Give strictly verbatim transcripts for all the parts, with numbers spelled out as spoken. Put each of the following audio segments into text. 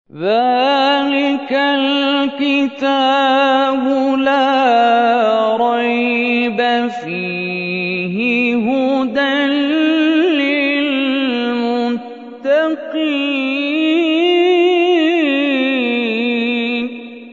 ذَلِكَ الْكِتَابُ لَا رَيْبَ فِيهِ هُدًى لِّلْمُتَّقِينَ.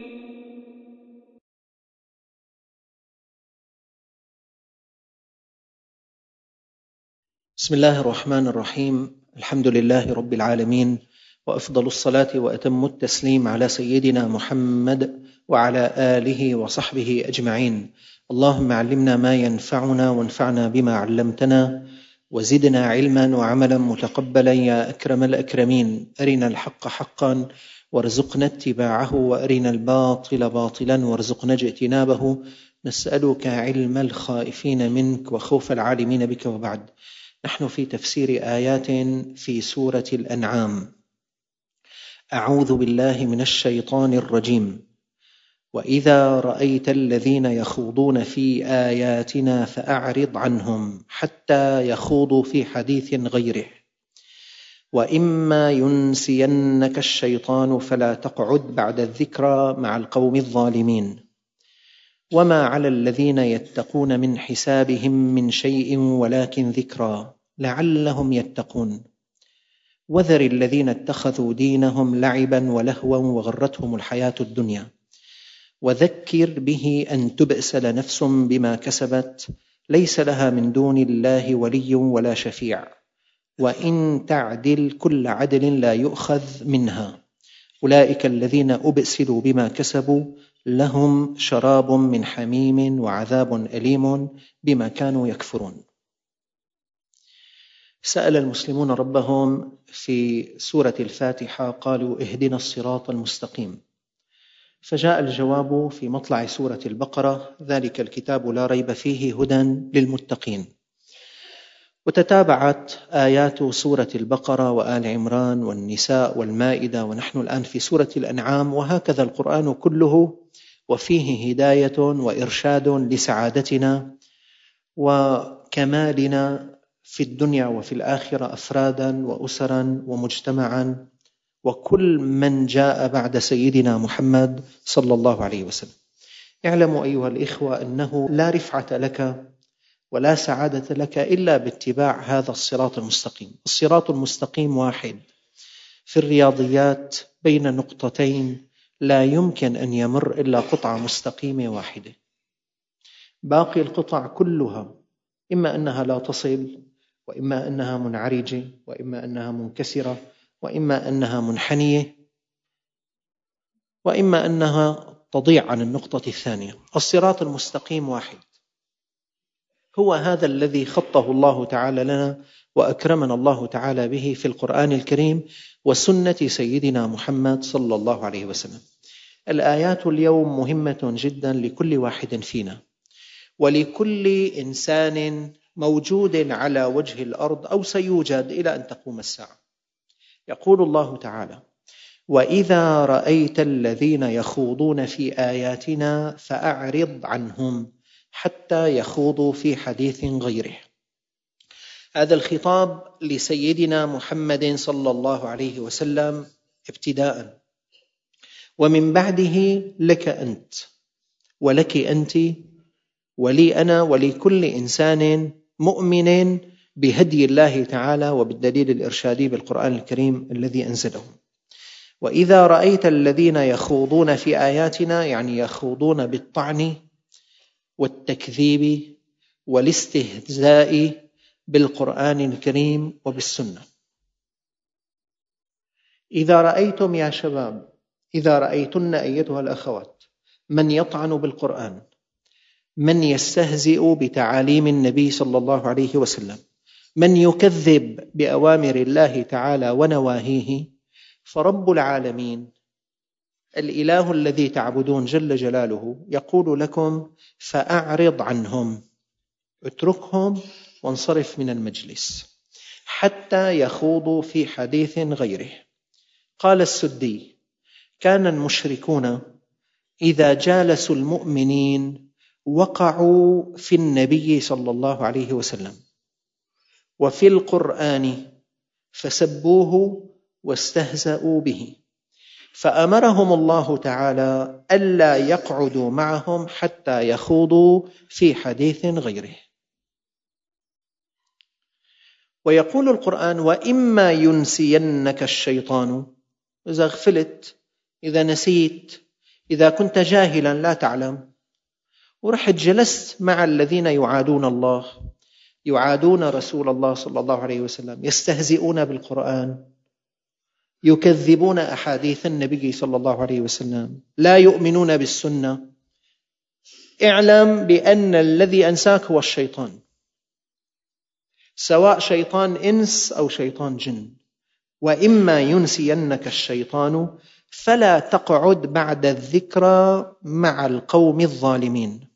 بسم الله الرحمن الرحيم. الحمد لله رب العالمين، وأفضل الصلاة وأتم التسليم على سيدنا محمد وعلى آله وصحبه أجمعين. اللهم علمنا ما ينفعنا وانفعنا بما علمتنا، وزدنا علما وعملا متقبلا يا أكرم الأكرمين. أرنا الحق حقا وارزقنا اتباعه، وأرنا الباطل باطلا وارزقنا اجتنابه. نسألك علم الخائفين منك وخوف العالمين بك. وبعد، نحن في تفسير آيات في سورة الأنعام. أعوذ بالله من الشيطان الرجيم. وإذا رأيت الذين يخوضون في آياتنا فأعرض عنهم حتى يخوضوا في حديث غيره، وإما ينسينك الشيطان فلا تقعد بعد الذكرى مع القوم الظالمين. وما على الذين يتقون من حسابهم من شيء ولكن ذكرى لعلهم يتقون. وذر الذين اتخذوا دينهم لعبا ولهوا وغرتهم الحياة الدنيا، وذكر به أن تبأسل نفس بما كسبت ليس لها من دون الله ولي ولا شفيع، وإن تعدل كل عدل لا يؤخذ منها. أولئك الذين أبأسلوا بما كسبوا لهم شراب من حميم وعذاب أليم بما كانوا يكفرون. سأل المسلمون ربهم في سورة الفاتحة، قالوا اهدنا الصراط المستقيم، فجاء الجواب في مطلع سورة البقرة: ذلك الكتاب لا ريب فيه هدى للمتقين. وتتابعت آيات سورة البقرة وآل عمران والنساء والمائدة، ونحن الآن في سورة الأنعام. وهكذا القرآن كله، وفيه هداية وإرشاد لسعادتنا وكمالنا في الدنيا وفي الآخرة، أفرادا وأسرا ومجتمعا، وكل من جاء بعد سيدنا محمد صلى الله عليه وسلم. اعلموا أيها الإخوة أنه لا رفعة لك ولا سعادة لك إلا باتباع هذا الصراط المستقيم. الصراط المستقيم واحد. في الرياضيات بين نقطتين لا يمكن أن يمر إلا قطعة مستقيمة واحدة، باقي القطع كلها إما أنها لا تصل، وإما أنها منعرجة، وإما أنها منكسرة، وإما أنها منحنية، وإما أنها تضيع عن النقطة الثانية. الصراط المستقيم واحد، هو هذا الذي خطه الله تعالى لنا وأكرمنا الله تعالى به في القرآن الكريم وسنة سيدنا محمد صلى الله عليه وسلم. الآيات اليوم مهمة جدا لكل واحد فينا ولكل إنسان موجود على وجه الأرض أو سيوجد إلى أن تقوم الساعة. يقول الله تعالى: وإذا رأيت الذين يخوضون في آياتنا فأعرض عنهم حتى يخوضوا في حديث غيره. هذا الخطاب لسيدنا محمد صلى الله عليه وسلم ابتداء، ومن بعده لك أنت ولك أنت ولي أنا ولكل إنسان مؤمن بهدي الله تعالى وبالدليل الإرشادي بالقرآن الكريم الذي أنزله. وإذا رأيت الذين يخوضون في آياتنا، يعني يخوضون بالطعن والتكذيب والاستهزاء بالقرآن الكريم وبالسنة. إذا رأيتم يا شباب، إذا رأيتن أيتها الأخوات، من يطعن بالقرآن، من يستهزئ بتعاليم النبي صلى الله عليه وسلم، من يكذب بأوامر الله تعالى ونواهيه، فرب العالمين الإله الذي تعبدون جل جلاله يقول لكم: فأعرض عنهم، اتركهم وانصرف من المجلس حتى يخوضوا في حديث غيره. قال السدي: كان المشركون إذا جالسوا المؤمنين وقعوا في النبي صلى الله عليه وسلم وفي القرآن فسبوه واستهزأوا به، فأمرهم الله تعالى ألا يقعدوا معهم حتى يخوضوا في حديث غيره. ويقول القرآن: وإما ينسينك الشيطان، إذا غفلت، إذا نسيت، إذا كنت جاهلا لا تعلم ورحت جلست مع الذين يعادون الله، يعادون رسول الله صلى الله عليه وسلم، يستهزئون بالقرآن، يكذبون أحاديث النبي صلى الله عليه وسلم، لا يؤمنون بالسنة، اعلم بأن الذي أنساك هو الشيطان، سواء شيطان إنس أو شيطان جن. وإما ينسينك الشيطان فلا تقعد بعد الذكرى مع القوم الظالمين.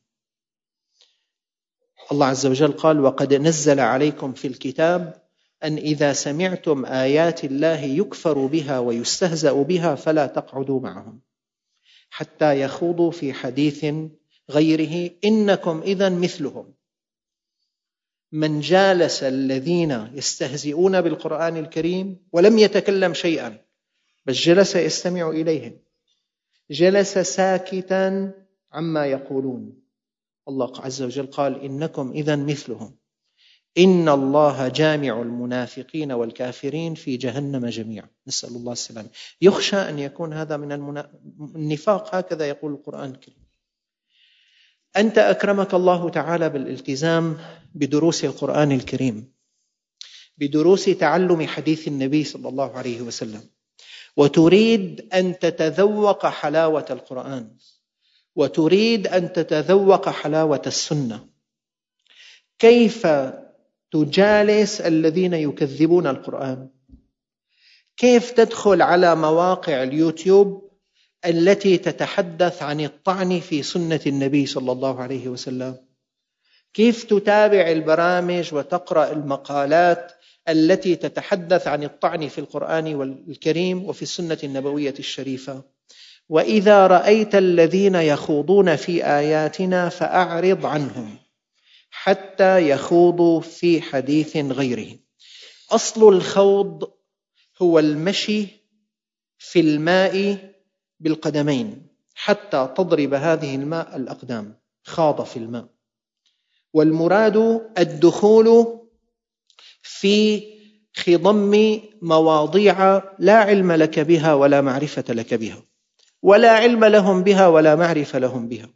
الله عز وجل قال: وقد نزل عليكم في الكتاب أن إذا سمعتم آيات الله يكفر بها ويستهزأ بها فلا تقعدوا معهم حتى يخوضوا في حديث غيره إنكم إذن مثلهم. من جالس الذين يستهزئون بالقرآن الكريم ولم يتكلم شيئا بل جلس يستمع إليهم، جلس ساكتا عما يقولون، الله عز وجل قال: إنكم إذن مثلهم، إن الله جامع المنافقين والكافرين في جهنم جميعا، نسأل الله السلامة. يخشى أن يكون هذا من المنا... النفاق، هكذا يقول القرآن الكريم. أنت أكرمك الله تعالى بالالتزام بدروس القرآن الكريم، بدروس تعلم حديث النبي صلى الله عليه وسلم، وتريد أن تتذوق حلاوة القرآن، وتريد أن تتذوق حلاوة السنة. كيف تجالس الذين يكذبون القرآن؟ كيف تدخل على مواقع اليوتيوب التي تتحدث عن الطعن في سنة النبي صلى الله عليه وسلم؟ كيف تتابع البرامج وتقرأ المقالات التي تتحدث عن الطعن في القرآن الكريم وفي السنة النبوية الشريفة؟ وإذا رأيت الذين يخوضون في آياتنا فأعرض عنهم حتى يخوضوا في حديث غيره. أصل الخوض هو المشي في الماء بالقدمين حتى تضرب هذه الماء الأقدام، خاض في الماء. والمراد الدخول في خضم مواضيع لا علم لك بها ولا معرفة لك بها، ولا علم لهم بها ولا معرفة لهم بها.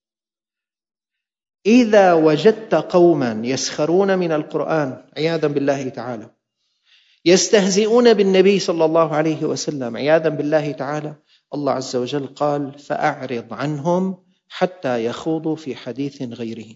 إذا وجدت قوما يسخرون من القرآن عياذا بالله تعالى، يستهزئون بالنبي صلى الله عليه وسلم عياذا بالله تعالى، الله عز وجل قال: فأعرض عنهم حتى يخوضوا في حديث غيره.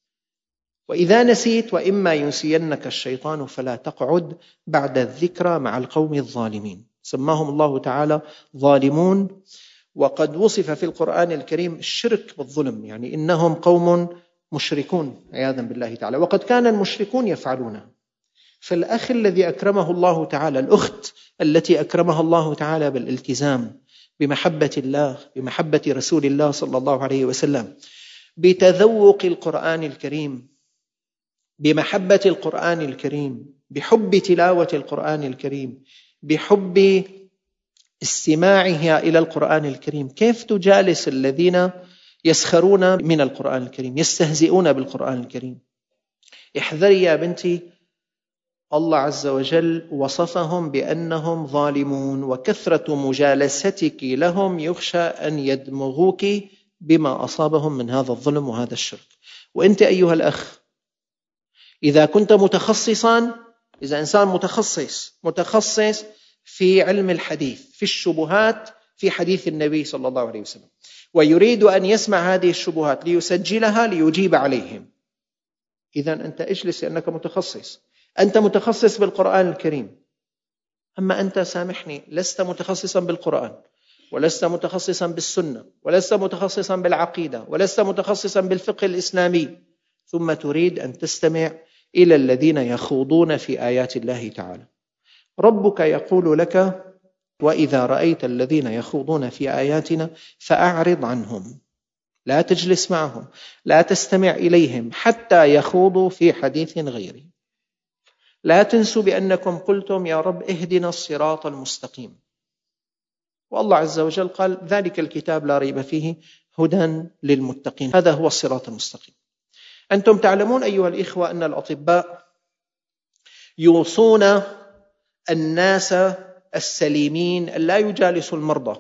وإذا نسيت: وإما ينسينك الشيطان فلا تقعد بعد الذكرى مع القوم الظالمين. سماهم الله تعالى ظالمون، وقد وصف في القرآن الكريم الشرك بالظلم، يعني إنهم قوم مشركون عياذا بالله تعالى، وقد كان المشركون يفعلونه. فالأخ الذي أكرمه الله تعالى، الأخت التي أكرمها الله تعالى بالالتزام بمحبة الله، بمحبة رسول الله صلى الله عليه وسلم، بتذوق القرآن الكريم، بمحبة القرآن الكريم، بحب تلاوة القرآن الكريم، بحب استماعها إلى القرآن الكريم، كيف تجالس الذين يسخرون من القرآن الكريم، يستهزئون بالقرآن الكريم؟ احذري يا بنتي، الله عز وجل وصفهم بأنهم ظالمون، وكثرة مجالستك لهم يخشى أن يدمغوك بما أصابهم من هذا الظلم وهذا الشرك. وأنت أيها الأخ، إذا كنت متخصصا، إذا إنسان متخصص متخصص في علم الحديث، في الشبهات في حديث النبي صلى الله عليه وسلم، ويريد أن يسمع هذه الشبهات ليسجلها ليجيب عليهم، إذن أنت اجلس لأنك متخصص، أنت متخصص بالقرآن الكريم. أما أنت سامحني، لست متخصصا بالقرآن، ولست متخصصا بالسنة، ولست متخصصا بالعقيدة، ولست متخصصا بالفقه الإسلامي، ثم تريد أن تستمع إلى الذين يخوضون في آيات الله تعالى. ربك يقول لك: وإذا رأيت الذين يخوضون في آياتنا فأعرض عنهم، لا تجلس معهم، لا تستمع إليهم حتى يخوضوا في حديث غيره. لا تنسوا بأنكم قلتم: يا رب اهدنا الصراط المستقيم. والله عز وجل قال ذلك الكتاب لا ريب فيه هدى للمتقين. هذا هو الصراط المستقيم. أنتم تعلمون أيها الإخوة أن الأطباء يوصون الناس السليمين أن لا يجالسوا المرضى،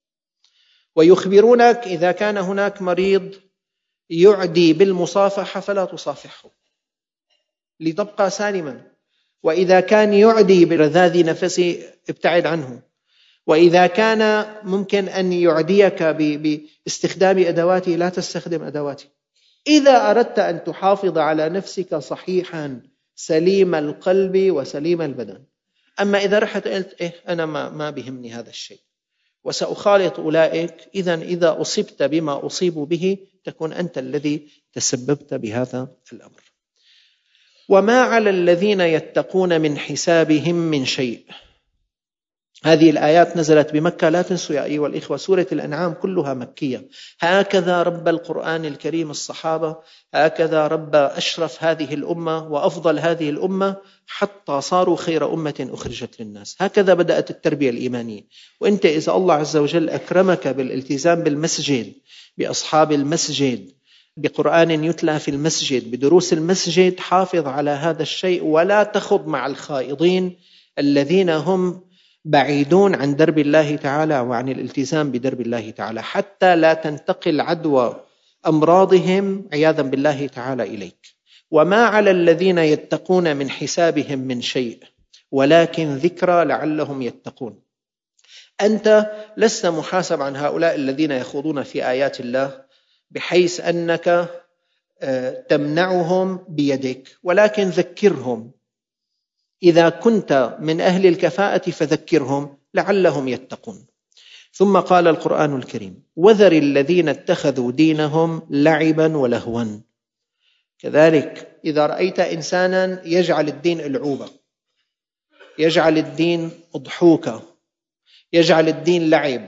ويخبرونك إذا كان هناك مريض يعدي بالمصافحة فلا تصافحه لتبقى سالما، وإذا كان يعدي برذاذ نفسه ابتعد عنه، وإذا كان ممكن أن يعديك باستخدام أدواته لا تستخدم أدواته. إذا أردت أن تحافظ على نفسك صحيحا سليم القلب وسليم البدن. أما إذا رحت قلت إيه أنا ما, ما بهمني هذا الشيء وسأخالط أولئك، إذن إذا أصبت بما أصيب به تكون أنت الذي تسببت بهذا الأمر. وما على الذين يتقون من حسابهم من شيء. هذه الآيات نزلت بمكة، لا تنسوا يا أيها الإخوة سورة الأنعام كلها مكية. هكذا رب القرآن الكريم الصحابة، هكذا رب أشرف هذه الأمة وأفضل هذه الأمة حتى صاروا خير أمة أخرجت للناس. هكذا بدأت التربية الإيمانية. وإنت إذا الله عز وجل أكرمك بالالتزام بالمسجد، بأصحاب المسجد، بقرآن يتلى في المسجد، بدروس المسجد، حافظ على هذا الشيء ولا تخض مع الخائضين الذين هم بعيدون عن درب الله تعالى وعن الالتزام بدرب الله تعالى، حتى لا تنتقل عدوى أمراضهم عياذا بالله تعالى إليك. وما على الذين يتقون من حسابهم من شيء ولكن ذكرى لعلهم يتقون. أنت لست محاسب عن هؤلاء الذين يخوضون في آيات الله بحيث أنك تمنعهم بيدك، ولكن ذكرهم. إذا كنت من أهل الكفاءة فذكرهم لعلهم يتقون. ثم قال القرآن الكريم: وذر الذين اتخذوا دينهم لعبا ولهوا. كذلك إذا رأيت إنسانا يجعل الدين ألعوبة، يجعل الدين أضحوكة، يجعل الدين لعب،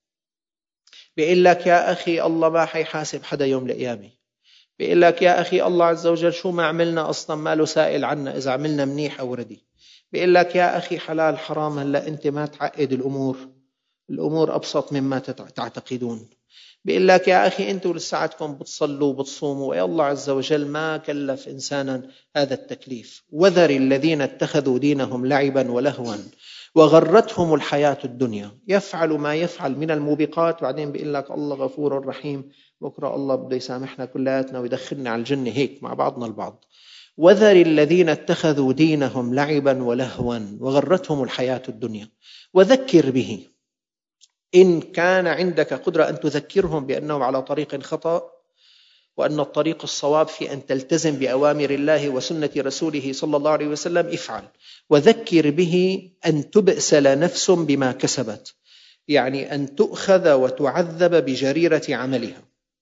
بيقول لك يا أخي الله ما حيحاسب حدا يوم القيامة، بيقول لك يا أخي الله عز وجل شو ما عملنا أصلا ما له سائل عنا إذا عملنا منيح أو ردي، بيقول لك يا أخي حلال حرام هلأ أنت ما تعقد الأمور، الأمور أبسط مما تعتقدون، بيقول لك يا أخي أنتوا لساعتكم بتصلوا وبتصوموا، ويا الله عز وجل ما كلف إنسانا هذا التكليف. وذر الذين اتخذوا دينهم لعبا ولهوا وغرتهم الحياة الدنيا، يفعل ما يفعل من الموبقات، وبعدين بيقول لك الله غفور رحيم، بكرة الله بده يسامحنا كلياتنا ويدخلنا على الجنة هيك مع بعضنا البعض. وذر الذين اتخذوا دينهم لعبا ولهوا وغرتهم الحياة الدنيا وذكر به إن كان عندك قدرة أن تذكرهم بأنهم على طريق خطأ، وأن الطريق الصواب في أن تلتزم بأوامر الله وسنة رسوله صلى الله عليه وسلم، افعل. وذكر به أن تبأسل نفس بما كسبت، يعني أن تؤخذ وتعذب بجريرة عملها.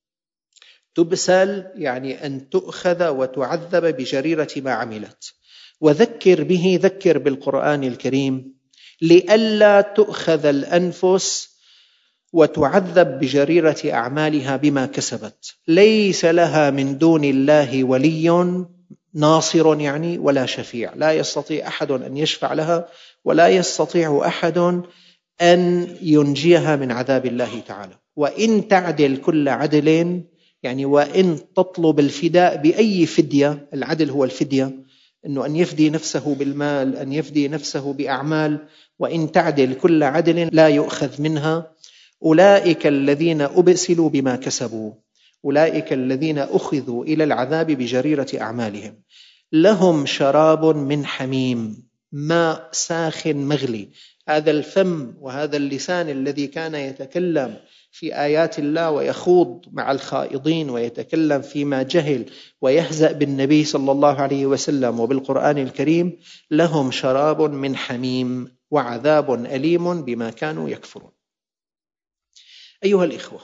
تبسل يعني أن تؤخذ وتعذب بجريرة ما عملت. وذكر به، ذكر بالقرآن الكريم لئلا تؤخذ الأنفس وتعذب بجريرة أعمالها بما كسبت. ليس لها من دون الله ولي ناصر يعني ولا شفيع، لا يستطيع أحد أن يشفع لها ولا يستطيع أحد أن ينجيها من عذاب الله تعالى. وإن تعدل كل عدل، يعني وإن تطلب الفداء بأي فدية، العدل هو الفدية، أنه أن يفدي نفسه بالمال، أن يفدي نفسه بأعمال، وإن تعدل كل عدل لا يؤخذ منها. أولئك الذين أبسلوا بما كسبوا، أولئك الذين أخذوا إلى العذاب بجريرة أعمالهم. لهم شراب من حميم، ماء ساخن مغلي. هذا الفم وهذا اللسان الذي كان يتكلم في آيات الله ويخوض مع الخائضين ويتكلم فيما جهل ويهزأ بالنبي صلى الله عليه وسلم وبالقرآن الكريم، لهم شراب من حميم وعذاب أليم بما كانوا يكفرون. أيها الإخوة،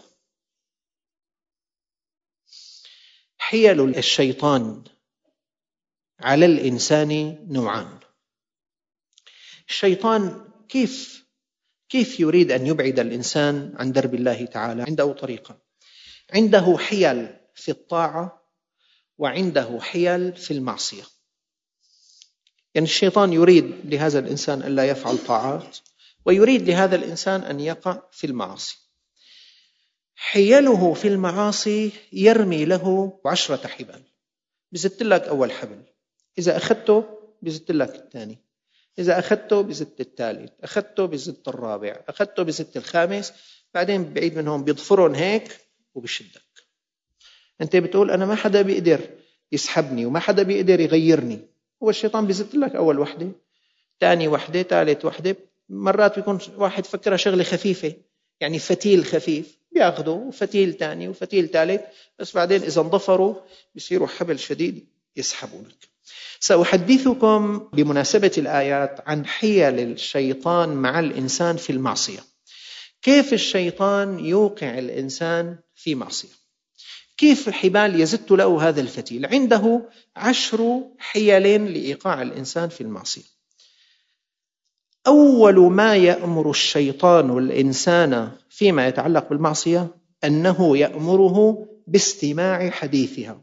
حيل الشيطان على الإنسان نوعان. الشيطان كيف كيف يريد أن يبعد الإنسان عن درب الله تعالى؟ عنده طريقة، عنده حيل في الطاعة وعنده حيل في المعصية. يعني الشيطان يريد لهذا الإنسان ألا يفعل طاعات، ويريد لهذا الإنسان أن يقع في المعاصي. حيله في المعاصي يرمي له عشرة حبال. بزت لك أول حبل، إذا أخذته بزت لك الثاني، إذا أخذته بزت الثالث، أخذته بزت الرابع، أخذته بزت الخامس، بعدين بعيد منهم بيضفرهم هيك وبشدك. أنت بتقول أنا ما حدا بيقدر يسحبني وما حدا بيقدر يغيرني. هو الشيطان بزت لك أول وحدة، ثاني وحدة، ثالث وحدة. مرات بيكون واحد فكرة شغلة خفيفة، يعني فتيل خفيف بياخده، وفتيل ثاني وفتيل ثالث، بس بعدين إذا انضفروا بيصيروا حبل شديد يسحبونك. سأحدثكم بمناسبة الآيات عن حيل الشيطان مع الإنسان في المعصية. كيف الشيطان يوقع الإنسان في معصية، كيف الحبال يزت له هذا الفتيل. عنده عشر حيل لإيقاع الإنسان في المعصية. أول ما يأمر الشيطان الإنسان فيما يتعلق بالمعصية أنه يأمره باستماع حديثها.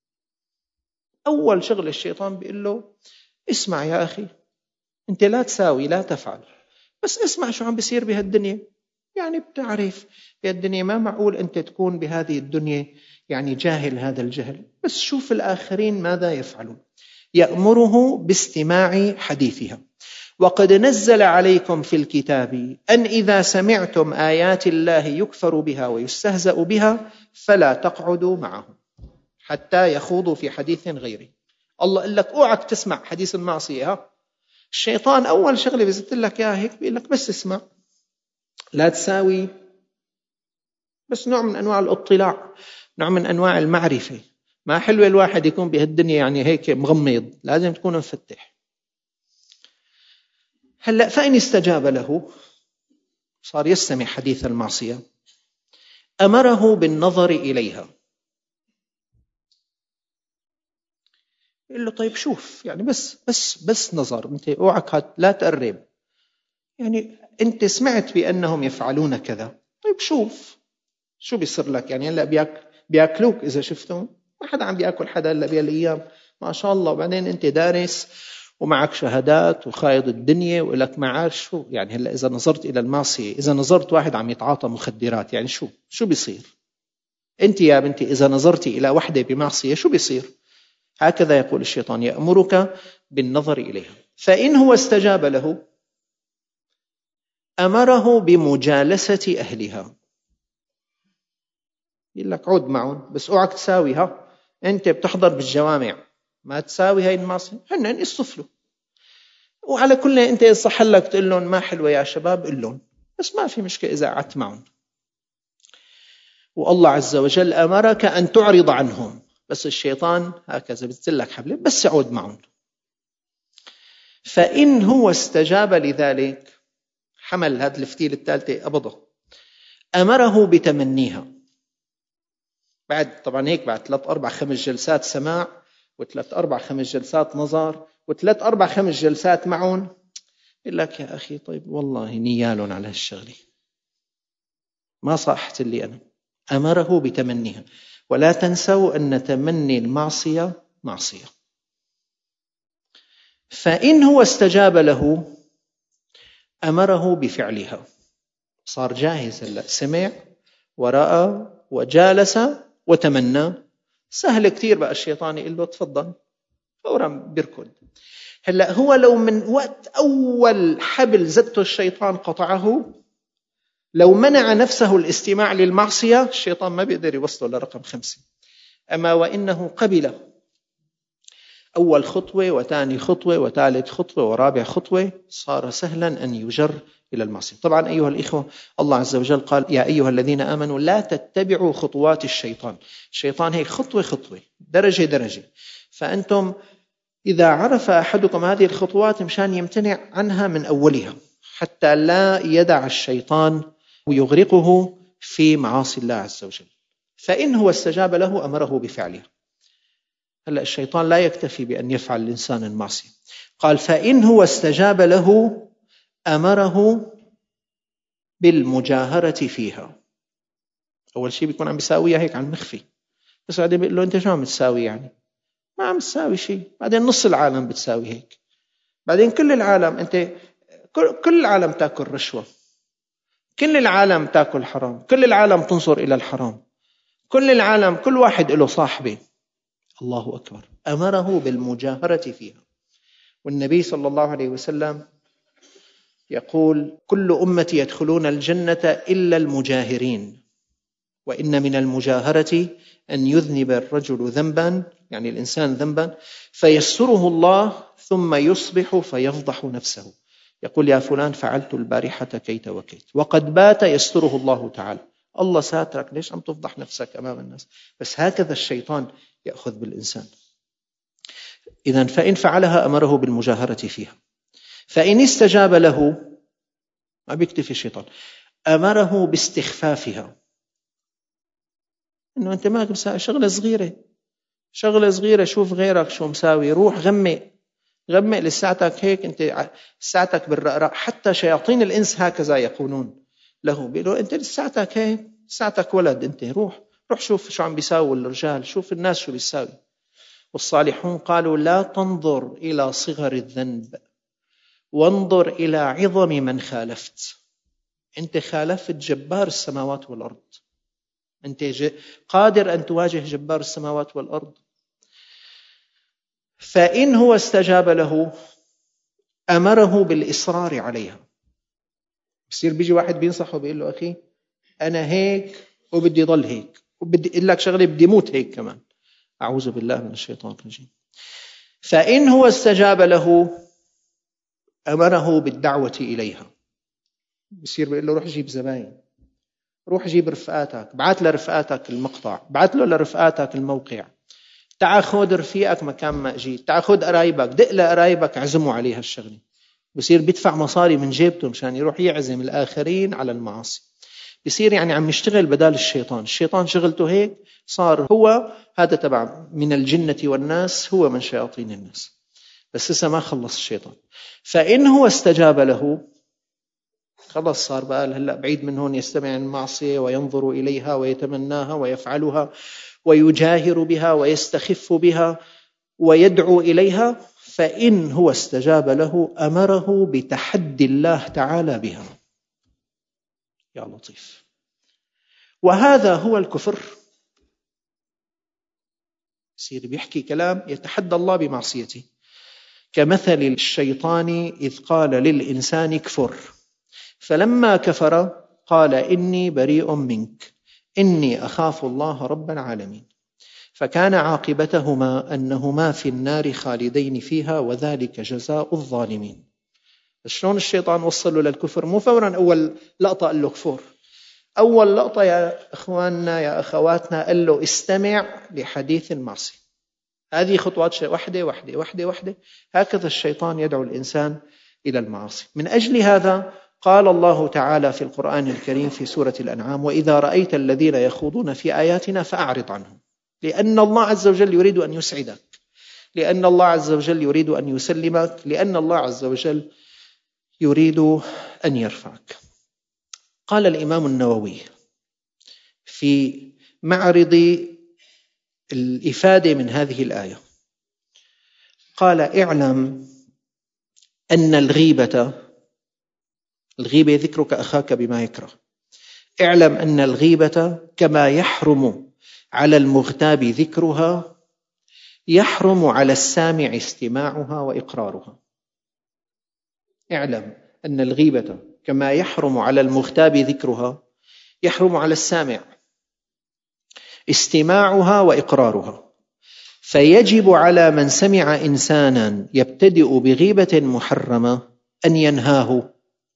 أول شغل الشيطان بيقول له اسمع يا أخي، أنت لا تساوي لا تفعل، بس اسمع شو عم بيصير بهالدنيا. يعني بتعرف بهالدنيا ما معقول أنت تكون بهذه الدنيا يعني جاهل هذا الجهل، بس شوف الآخرين ماذا يفعلون. يأمره باستماع حديثها. وقد نزل عليكم في الكتاب أن إذا سمعتم آيات الله يكفر بها ويستهزأ بها فلا تقعدوا معهم حتى يخوضوا في حديث غيره. الله قال لك اوعك تسمع حديث المعصية. ها الشيطان أول شغلة بيزت لك يا هيك بيقول لك بس اسمع، لا تساوي، بس نوع من أنواع الاطلاع، نوع من أنواع المعرفة. ما حلو الواحد يكون بهالدنيا يعني هيك مغمض، لازم تكون مفتح. هلأ فإن استجاب له صار يستمع حديث المعصية، أمره بالنظر إليها. يقول له طيب شوف، يعني بس بس بس نظر، أنت اوعك لا تقرب، يعني أنت سمعت بأنهم يفعلون كذا، طيب شوف شو بيصير لك. يعني هلأ بياك بياكلوك إذا شفتهم، ما حدا عم بياكل حدا إلا بهالأيام ما شاء الله. وبعدين أنت دارس ومعك شهادات وخايض الدنيا ولك معاش شو. يعني هلأ إذا نظرت إلى المعصية، إذا نظرت واحد عم يتعاطى مخدرات، يعني شو شو بيصير؟ أنت يا بنتي إذا نظرتي إلى وحدة بمعصية شو بيصير؟ هكذا يقول الشيطان، يأمرك بالنظر إليها. فإن هو استجاب له أمره بمجالسة أهلها. يقول لك عود معهم، بس اوعك تساويها. أنت بتحضر بالجوامع، ما تساوي هاي المعصية، هن يصطفلوا. وعلى كل أنت صح لك تقول لهم ما حلوة يا شباب، قل لهم، بس ما في مشكلة إذا قعدت معهم. والله عز وجل أمرك أن تعرض عنهم، بس الشيطان هكذا بتزلك حبله، بس عود معهم. فإن هو استجاب لذلك حمل هذا الفتيل الثالثة أبضه، أمره بتمنيها. بعد طبعا هيك بعد ثلاث أربع خمس جلسات سماع، وثلاث أربع خمس جلسات نظر، وثلاث أربع خمس جلسات معهم، يقول لك يا أخي طيب والله نيال على هالشغلة، ما صاحت لي أنا. أمره بتمنيها. ولا تنسوا أن تمني المعصية معصية. فإن هو استجاب له أمره بفعلها. صار جاهز هلأ، سمع ورأى وجالس وتمنى. سهل كتير بقى الشيطان يقول له تفضل، فورا بيركض. هلأ هو لو من وقت أول حبل زته الشيطان قطعه، لو منع نفسه الاستماع للمعصية، الشيطان ما بيقدر يوصله لرقم خمسة. أما وإنه قبل أول خطوة وثاني خطوة وثالث خطوة ورابع خطوة، صار سهلا أن يجر إلى المعصية. طبعا أيها الإخوة، الله عز وجل قال يا أيها الذين آمنوا لا تتبعوا خطوات الشيطان. الشيطان هيك خطوة خطوة درجة درجة. فأنتم إذا عرف أحدكم هذه الخطوات مشان يمتنع عنها من أولها، حتى لا يدع الشيطان ويغرقه في معاصي الله عز وجل. فإن هو استجاب له أمره بفعلها. هلأ الشيطان لا يكتفي بأن يفعل الإنسان المعصية، قال فإن هو استجاب له أمره بالمجاهرة فيها. أول شيء بيكون عم بيساويها هيك عن مخفي، بس بعدين بيقول له أنت شو عم تساوي؟ يعني ما عم تساوي شيء. بعدين نص العالم بتساوي هيك، بعدين كل العالم. أنت كل العالم تأكل رشوة، كل العالم تأكل حرام، كل العالم تنظر إلى الحرام، كل العالم كل واحد له صاحبه. الله أكبر، أمره بالمجاهرة فيها. والنبي صلى الله عليه وسلم يقول: كل أمتي يدخلون الجنة إلا المجاهرين، وإن من المجاهرة أن يذنب الرجل ذنبا، يعني الإنسان ذنبا، فيستره الله ثم يصبح فيفضح نفسه، يقول: يا فلان فعلت البارحة كيت وكيت، وقد بات يستره الله تعالى. الله ساترك، ليش عم تفضح نفسك أمام الناس؟ بس هكذا الشيطان يأخذ بالإنسان. إذن فإن فعلها أمره بالمجاهرة فيها، فإن استجاب له، ما بيكتفي الشيطان، أمره باستخفافها. إنه أنت ما مساوي شغلة صغيرة، شغلة صغيرة، شوف غيرك شو مساوي، روح غمق غمق لساعتك هيك، أنت ساعتك بالرقراء. حتى شياطين الإنس هكذا يقولون له، بيقولوا: أنت لساعتك هيك، ساعتك ولد، أنت روح روح شوف شو عم بيساوي الرجال، شوف الناس شو بيساوي. والصالحون قالوا: لا تنظر إلى صغر الذنب، وانظر إلى عظم من خالفت. أنت خالفت جبار السماوات والأرض، أنت قادر أن تواجه جبار السماوات والأرض. فإن هو استجاب له أمره بالإصرار عليها. بصير بيجي واحد بينصحه بيقول له: أخي أنا هيك وبدي ضل هيك، وبدي أقول لك شغلة بدي موت هيك كمان. أعوذ بالله من الشيطان الرجيم. فإن هو استجاب له أمره بالدعوة إليها. بصير بيقول له: روح جيب زباين، روح جيب رفقاتك، بعت لرفقاتك المقطع، بعت له لرفقاتك الموقع، تعا خذ رفيقك مكان ما اجيت، تعا خذ قرايبك، دق لقرايبك عزموا عليها الشغله. بصير بيدفع مصاري من جيبته مشان يروح يعزم الآخرين على المعاصي. بصير يعني عم يشتغل بدال الشيطان. الشيطان شغلته هيك، صار هو هذا تبع من الجنة والناس، هو من شياطين الناس، بس لسه ما خلص الشيطان. فإن هو استجاب له خلص، صار بقى هلأ بعيد من هون، يستمع المعصية وينظر إليها ويتمناها ويفعلها ويجاهر بها ويستخف بها ويدعو إليها. فإن هو استجاب له أمره بتحدي الله تعالى بها. يا لطيف. وهذا هو الكفر. يصير بيحكي كلام يتحدى الله بمعصيته، كمثل الشيطان إذ قال للإنسان اكفر، فلما كفر قال إني بريء منك إني أخاف الله رب العالمين، فكان عاقبتهما أنهما في النار خالدين فيها وذلك جزاء الظالمين. شلون الشيطان وصله للكفر؟ مو فورا أول لقطة قال له كفر، أول لقطة يا إخواننا يا أخواتنا قال له استمع لحديث المعصية. هذه خطوات واحدة واحدة واحدة واحدة. هكذا الشيطان يدعو الإنسان إلى المعاصي. من أجل هذا قال الله تعالى في القرآن الكريم في سورة الأنعام: وإذا رأيت الذين يخوضون في آياتنا فأعرض عنهم. لأن الله عز وجل يريد أن يسعدك، لأن الله عز وجل يريد أن يسلمك، لأن الله عز وجل يريد أن يرفعك. قال الإمام النووي في معرض الإفادة من هذه الآية، قال: اعلم أن الغيبة الغيبة ذكرك أخاك بما يكره. اعلم أن الغيبة كما يحرم على المغتاب ذكرها يحرم على السامع استماعها وإقرارها. اعلم أن الغيبة كما يحرم على المغتاب ذكرها يحرم على السامع استماعها وإقرارها. فيجب على من سمع إنسانا يبتدئ بغيبة محرمة أن ينهاه،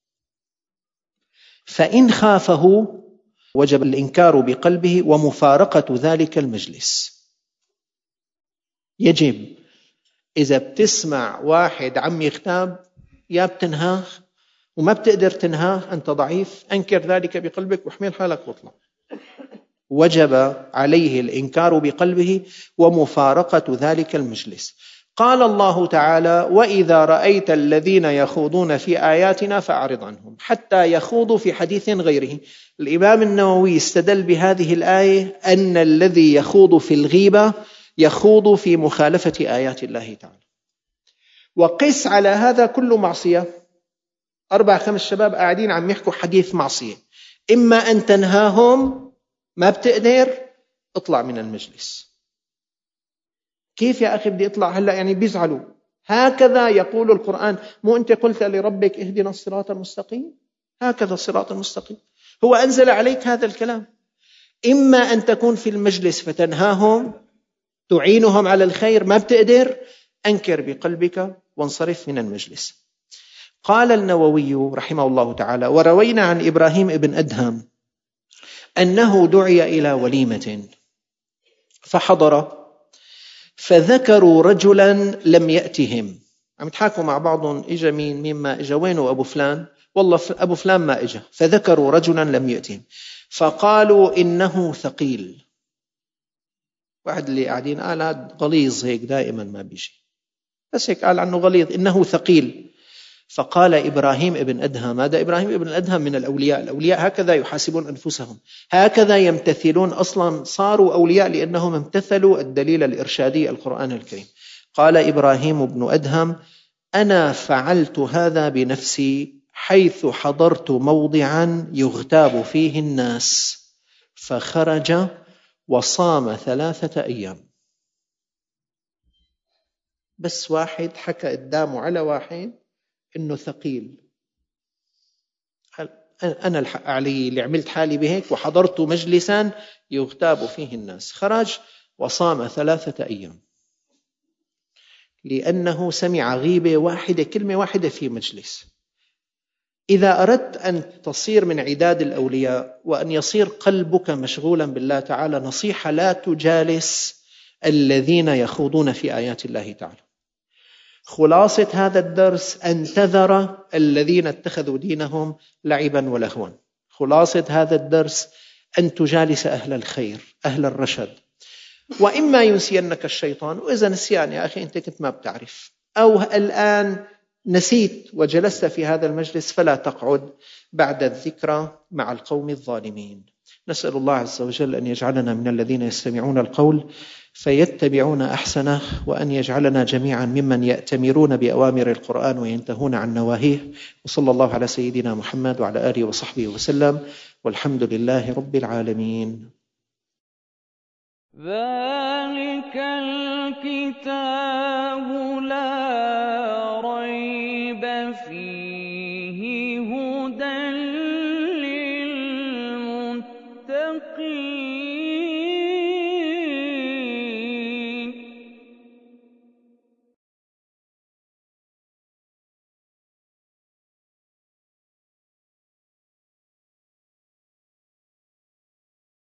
فإن خافه وجب الإنكار بقلبه ومفارقة ذلك المجلس. يجب إذا بتسمع واحد عم يغتاب، يا بتنهاه وما بتقدر تنهاه، أنت ضعيف، أنكر ذلك بقلبك واحمل حالك واطلع. وجب عليه الإنكار بقلبه ومفارقة ذلك المجلس. قال الله تعالى: وإذا رأيت الذين يخوضون في آياتنا فأعرض عنهم، حتى يخوضوا في حديث غيره. الإمام النووي استدل بهذه الآية أن الذي يخوض في الغيبة يخوض في مخالفة آيات الله تعالى. وقس على هذا كل معصية. أربع خمس شباب قاعدين عم يحكوا حديث معصية، إما أن تنهاهم، ما بتقدر، اطلع من المجلس. كيف يا أخي بدي أطلع هلأ؟ يعني بيزعلوا. هكذا يقول القرآن. مو أنت قلت لربك اهدنا الصراط المستقيم؟ هكذا الصراط المستقيم. هو أنزل عليك هذا الكلام. إما أن تكون في المجلس فتنهاهم، تعينهم على الخير، ما بتقدر، أنكر بقلبك وانصرف من المجلس. قال النووي رحمه الله تعالى: وروينا عن إبراهيم ابن أدهم أنه دعي إلى وليمة فحضر، فذكروا رجلا لم يأتهم. عم يتحاكوا مع بعضهم، إجا مين مين ما إجا، وينه أبو فلان؟ والله أبو فلان ما إجا. فذكروا رجلا لم يأتهم فقالوا إنه ثقيل. واحد اللي قاعدين قال هذا غليظ هيك دائما ما بيجي، بس هيك قال عنه غليظ، إنه ثقيل. فقال إبراهيم ابن أدهم، هذا إبراهيم ابن أدهم من الأولياء، الأولياء هكذا يحاسبون أنفسهم، هكذا يمتثلون، أصلا صاروا أولياء لأنهم امتثلوا الدليل الإرشادي القرآن الكريم. قال إبراهيم ابن أدهم: أنا فعلت هذا بنفسي، حيث حضرت موضعا يغتاب فيه الناس، فخرج وصام ثلاثة أيام. بس واحد حكى قدامه على واحد إنه ثقيل، أنا الحق علي اللي عملت حالي بهيك، وحضرت مجلسا يغتاب فيه الناس. خرج وصام ثلاثة أيام لأنه سمع غيبة واحدة، كلمة واحدة في مجلس. إذا أردت أن تصير من عداد الأولياء وأن يصير قلبك مشغولا بالله تعالى، نصيحة: لا تجالس الذين يخوضون في آيات الله تعالى. خلاصة هذا الدرس: أن تذر الذين اتخذوا دينهم لعبا ولهوا. خلاصة هذا الدرس: أن تجالس أهل الخير، أهل الرشد. وإما ينسينك الشيطان، وإذا نسيان يا أخي أنت كنت ما بتعرف، أو الآن نسيت وجلست في هذا المجلس، فلا تقعد بعد الذكرى مع القوم الظالمين. نسأل الله عز وجل أن يجعلنا من الذين يستمعون القول فيتبعون أحسنه، وأن يجعلنا جميعا ممن يأتمرون بأوامر القرآن وينتهون عن نواهيه. وصلى الله على سيدنا محمد وعلى آله وصحبه وسلم، والحمد لله رب العالمين. ذلك الكتاب لا ريب فيه هدى للمتقين.